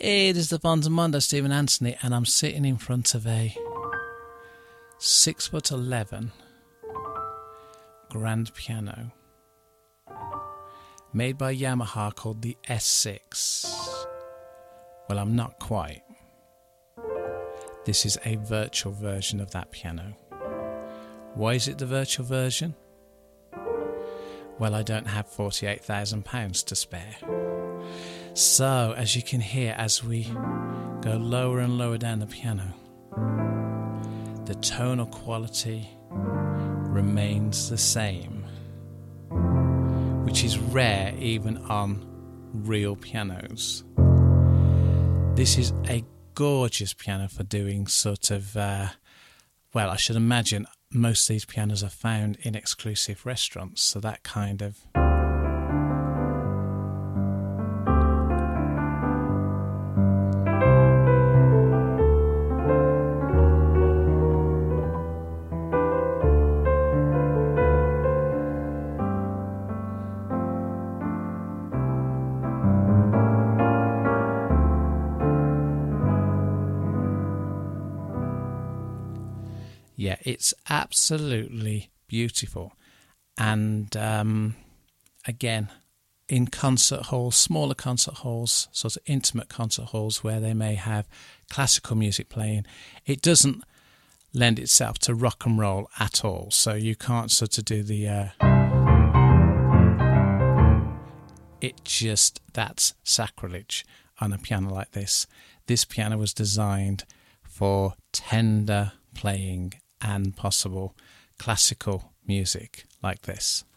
It is the Fontamondo, Stephen Anthony, and I'm sitting in front of a 6'11" grand piano made by Yamaha called the S6. Well, I'm not quite. This is a virtual version of that piano. Why is it the virtual version? Well, I don't have £48,000 to spare. So, as you can hear, as we go lower and lower down the piano, the tonal quality remains the same, which is rare even on real pianos. This is a gorgeous piano for doing sort of, well, I should imagine most of these pianos are found in exclusive restaurants, so that kind of... Yeah, it's absolutely beautiful. And again, in concert halls, smaller concert halls, sort of intimate concert halls where they may have classical music playing, it doesn't lend itself to rock and roll at all. So you can't sort of do the... that's sacrilege on a piano like this. This piano was designed for tender playing and possible classical music like this.